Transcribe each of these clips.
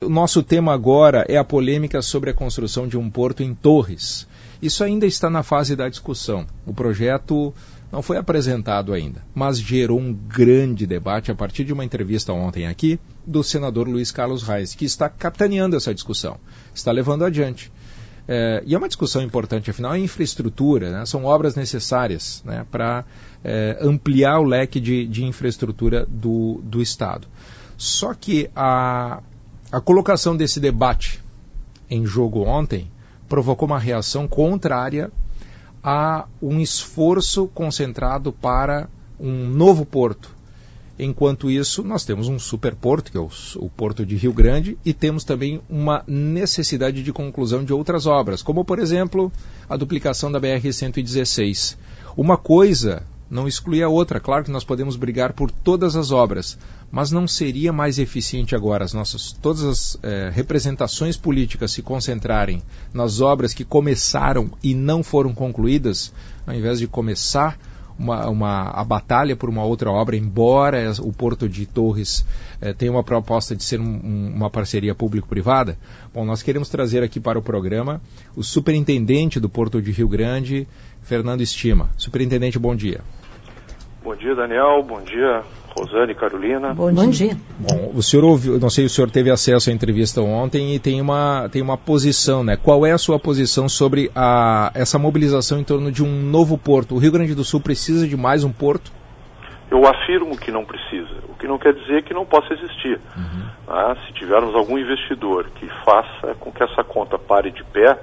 O nosso tema agora é a polêmica sobre a construção de um porto em Torres. Isso ainda está na fase da discussão. O projeto não foi apresentado ainda, mas gerou um grande debate a partir de uma entrevista ontem aqui do senador Luiz Carlos Reis, que está capitaneando essa discussão, está levando adiante. E é uma discussão importante, afinal, é infraestrutura, né? São obras necessárias, né, para ampliar o leque de infraestrutura do Estado. Só que a colocação desse debate em jogo ontem provocou uma reação contrária a um esforço concentrado para um novo porto. Enquanto isso, nós temos um superporto, que é o Porto de Rio Grande, e temos também uma necessidade de conclusão de outras obras, como, por exemplo, a duplicação da BR-116. Uma coisa não exclui a outra. Claro que nós podemos brigar por todas as obras, mas não seria mais eficiente agora todas as representações políticas se concentrarem nas obras que começaram e não foram concluídas, ao invés de começar a batalha por uma outra obra, embora o Porto de Torres tenha uma proposta de ser uma parceria público-privada? Bom, nós queremos trazer aqui para o programa o superintendente do Porto de Rio Grande, Fernando Estima. Superintendente, bom dia. Bom dia, Daniel. Bom dia, Rosane e Carolina. Bom dia. Bom, o senhor ouviu, não sei se o senhor teve acesso à entrevista ontem e tem uma posição, né? Qual é a sua posição sobre essa mobilização em torno de um novo porto? O Rio Grande do Sul precisa de mais um porto? Eu afirmo que não precisa, o que não quer dizer que não possa existir. Se tivermos algum investidor que faça com que essa conta pare de pé,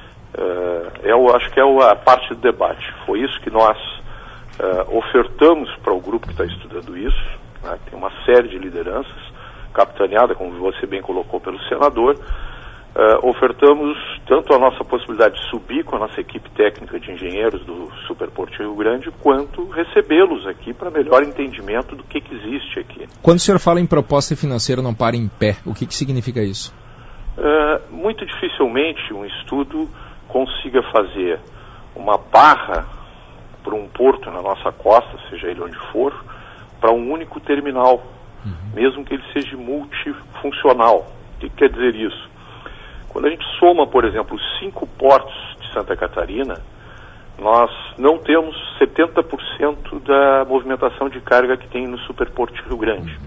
eu acho que é a parte do debate. Foi isso que nós ofertamos para o grupo que está estudando isso, né? Tem uma série de lideranças, capitaneada, como você bem colocou, pelo senador. Ofertamos tanto a nossa possibilidade de subir com a nossa equipe técnica de engenheiros do Superporto Rio Grande, quanto recebê-los aqui para melhor entendimento do que existe aqui. Quando o senhor fala em proposta financeira não para em pé, o que significa isso? Muito dificilmente um estudo consiga fazer uma barra para um porto na nossa costa, seja ele onde for, para um único terminal, mesmo que ele seja multifuncional. O que quer dizer isso? Quando a gente soma, por exemplo, os 5 portos de Santa Catarina, nós não temos 70% da movimentação de carga que tem no Superporto de Rio Grande.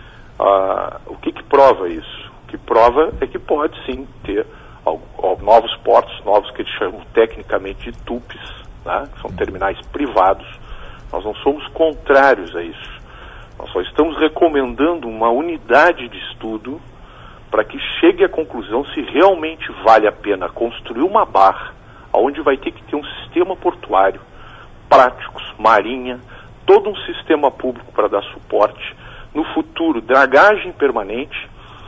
O que prova isso? O que prova é que pode sim ter novos portos, novos que eles chamam tecnicamente de TUPs, né? Que são terminais privados. Nós não somos contrários a isso. Nós só estamos recomendando uma unidade de estudo para que chegue à conclusão se realmente vale a pena construir uma barra, onde vai ter que ter um sistema portuário, práticos, marinha, todo um sistema público para dar suporte. No futuro, dragagem permanente.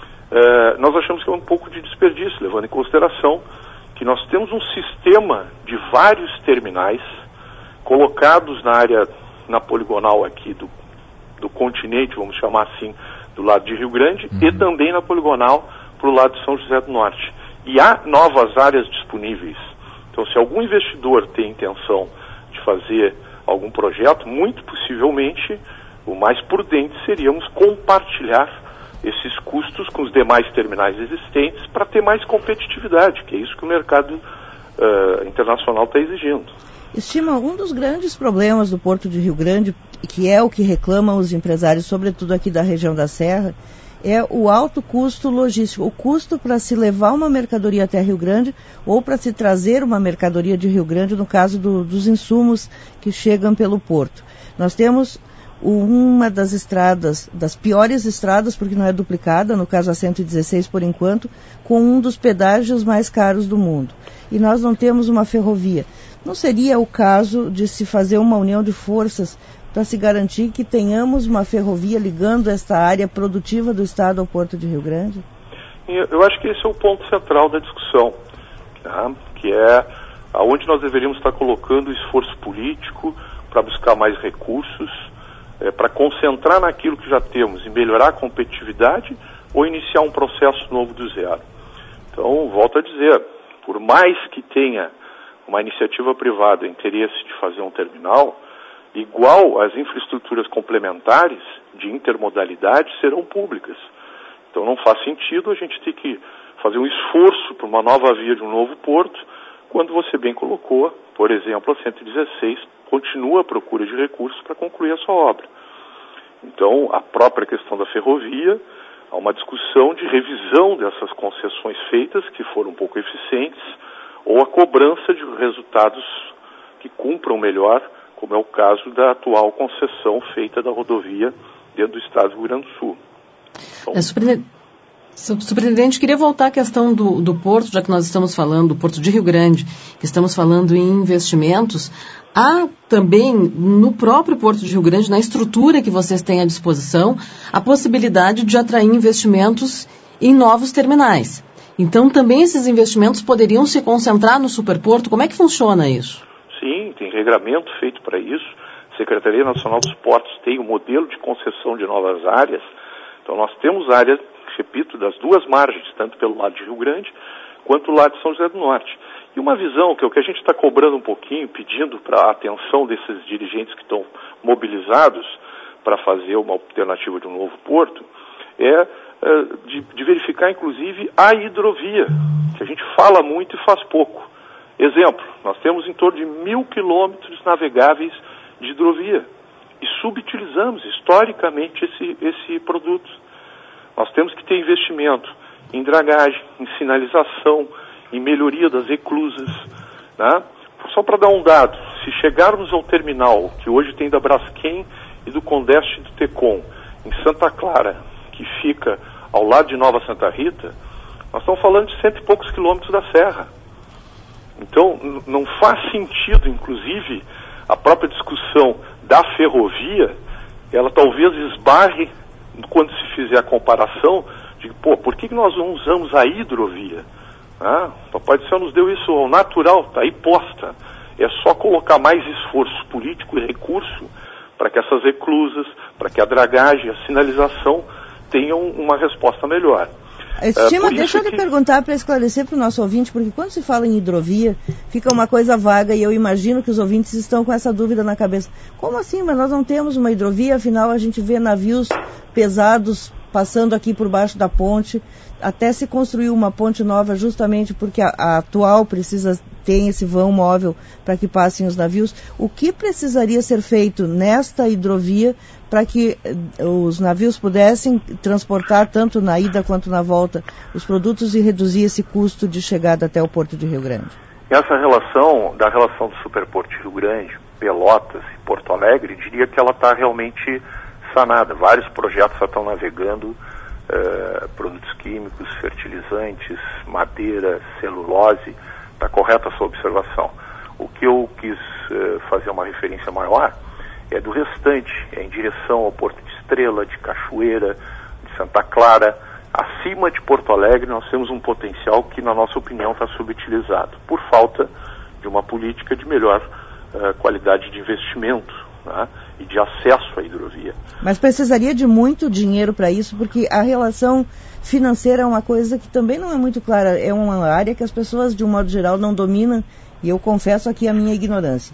Nós achamos que é um pouco de desperdício, levando em consideração que nós temos um sistema de vários terminais colocados na poligonal aqui do continente, vamos chamar assim, do lado de Rio Grande, e também na poligonal para o lado de São José do Norte. E há novas áreas disponíveis. Então, se algum investidor tem intenção de fazer algum projeto, muito possivelmente o mais prudente seríamos compartilhar esses custos com os demais terminais existentes para ter mais competitividade, que é isso que o mercado internacional está exigindo. Estima, um dos grandes problemas do Porto de Rio Grande, que é o que reclamam os empresários, sobretudo aqui da região da Serra, é o alto custo logístico, o custo para se levar uma mercadoria até Rio Grande ou para se trazer uma mercadoria de Rio Grande, no caso dos insumos que chegam pelo porto. Nós temos uma das estradas, das piores estradas, porque não é duplicada, no caso a 116 por enquanto, com um dos pedágios mais caros do mundo. E nós não temos uma ferrovia. Não seria o caso de se fazer uma união de forças para se garantir que tenhamos uma ferrovia ligando esta área produtiva do Estado ao Porto de Rio Grande? Eu acho que esse é o ponto central da discussão, tá? Que é aonde nós deveríamos estar colocando o esforço político para buscar mais recursos, para concentrar naquilo que já temos e melhorar a competitividade ou iniciar um processo novo do zero. Então, volto a dizer, por mais que tenha uma iniciativa privada interesse de fazer um terminal, igual as infraestruturas complementares de intermodalidade serão públicas. Então não faz sentido a gente ter que fazer um esforço para uma nova via de um novo porto, quando você bem colocou, por exemplo, a 116 continua à procura de recursos para concluir a sua obra. Então, a própria questão da ferrovia, há uma discussão de revisão dessas concessões feitas, que foram um pouco eficientes, ou a cobrança de resultados que cumpram melhor, como é o caso da atual concessão feita da rodovia dentro do estado do Rio Grande do Sul. Então, Superintendente, queria voltar à questão do porto, já que nós estamos falando do Porto de Rio Grande, que estamos falando em investimentos. Há também, no próprio Porto de Rio Grande, na estrutura que vocês têm à disposição, a possibilidade de atrair investimentos em novos terminais. Então, também esses investimentos poderiam se concentrar no superporto. Como é que funciona isso? Sim, tem regramento feito para isso. A Secretaria Nacional dos Portos tem um modelo de concessão de novas áreas. Então, nós temos áreas, repito, das duas margens, tanto pelo lado de Rio Grande, quanto do lado de São José do Norte. E uma visão, que é o que a gente está cobrando um pouquinho, pedindo para a atenção desses dirigentes que estão mobilizados para fazer uma alternativa de um novo porto, é de verificar, inclusive, a hidrovia, que a gente fala muito e faz pouco. Exemplo, nós temos em torno de 1.000 quilômetros navegáveis de hidrovia e subutilizamos historicamente esse produto. Nós temos que ter investimento em dragagem, em sinalização, em melhoria das eclusas, né? Só para dar um dado, se chegarmos ao terminal, que hoje tem da Braskem e do Condeste do Tecom, em Santa Clara, que fica ao lado de Nova Santa Rita, nós estamos falando de 100 e poucos quilômetros da serra. Então, não faz sentido, inclusive, a própria discussão da ferrovia, ela talvez esbarre, quando se fizer a comparação, de, por que nós não usamos a hidrovia? O Papai do Céu nos deu isso ao natural, está aí posta. É só colocar mais esforço político e recurso para que essas eclusas, para que a dragagem, a sinalização tenham uma resposta melhor. Estima, deixa eu lhe perguntar para esclarecer para o nosso ouvinte, porque quando se fala em hidrovia, fica uma coisa vaga e eu imagino que os ouvintes estão com essa dúvida na cabeça. Como assim? Mas nós não temos uma hidrovia, afinal a gente vê navios pesados passando aqui por baixo da ponte, até se construir uma ponte nova justamente porque a atual tem esse vão móvel para que passem os navios. O que precisaria ser feito nesta hidrovia para que os navios pudessem transportar tanto na ida quanto na volta os produtos e reduzir esse custo de chegada até o Porto de Rio Grande? Essa relação do Superporto de Rio Grande, Pelotas e Porto Alegre, diria que ela está realmente sanada. Vários projetos já estão navegando, produtos químicos, fertilizantes, madeira, celulose. Está correta a sua observação. O que eu quis fazer uma referência maior é do restante, é em direção ao Porto de Estrela, de Cachoeira, de Santa Clara. Acima de Porto Alegre nós temos um potencial que, na nossa opinião, está subutilizado, por falta de uma política de melhor qualidade de investimento, né, e de acesso à hidrovia. Mas precisaria de muito dinheiro para isso, porque a relação financeira é uma coisa que também não é muito clara. É uma área que as pessoas, de um modo geral, não dominam, e eu confesso aqui a minha ignorância.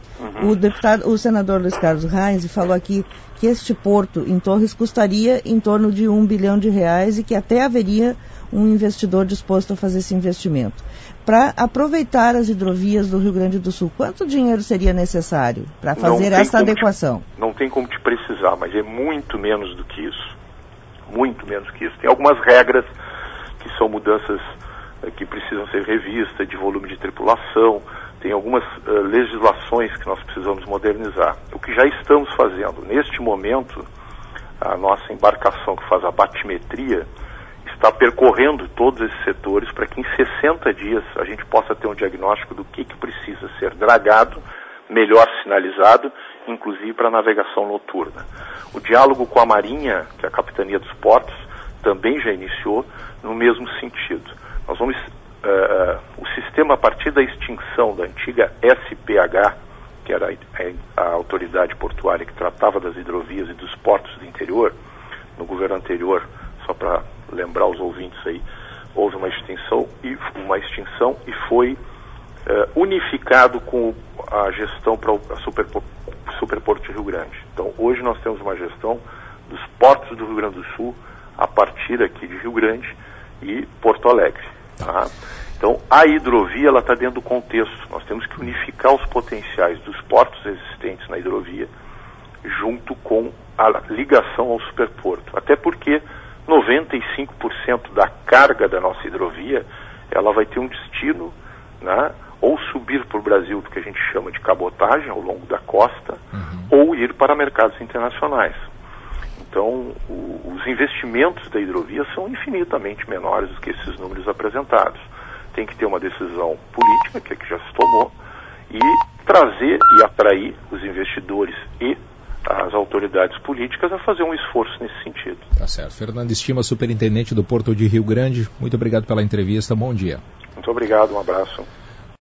O senador Luiz Carlos Reis falou aqui que este porto em Torres custaria em torno de R$1 bilhão e que até haveria um investidor disposto a fazer esse investimento. Para aproveitar as hidrovias do Rio Grande do Sul, quanto dinheiro seria necessário para fazer essa adequação? Não tem como te precisar, mas é muito menos do que isso. Muito menos que isso. Tem algumas regras que são mudanças que precisam ser revistas, de volume de tripulação, tem algumas legislações que nós precisamos modernizar. O que já estamos fazendo, neste momento, a nossa embarcação que faz a batimetria está percorrendo todos esses setores para que em 60 dias a gente possa ter um diagnóstico do que precisa ser dragado, melhor sinalizado, inclusive para a navegação noturna. O diálogo com a Marinha, que é a Capitania dos Portos, também já iniciou no mesmo sentido. Nós vamos, o sistema, a partir da extinção da antiga SPH, que era a autoridade portuária que tratava das hidrovias e dos portos do interior, no governo anterior, só para lembrar os ouvintes aí, houve uma extinção e foi unificado com a gestão para o Superporto de Rio Grande. Então, hoje nós temos uma gestão dos portos do Rio Grande do Sul a partir aqui de Rio Grande e Porto Alegre. Tá? Então, a hidrovia está dentro do contexto. Nós temos que unificar os potenciais dos portos existentes na hidrovia junto com a ligação ao superporto. Até porque 95% da carga da nossa hidrovia, ela vai ter um destino, né, ou subir para o Brasil, do que a gente chama de cabotagem, ao longo da costa, ou ir para mercados internacionais. Então, os investimentos da hidrovia são infinitamente menores do que esses números apresentados. Tem que ter uma decisão política, que é que já se tomou, e trazer e atrair os investidores e as autoridades políticas a fazer um esforço nesse sentido. Tá certo. Fernando Estima, superintendente do Porto de Rio Grande, muito obrigado pela entrevista, bom dia. Muito obrigado, um abraço.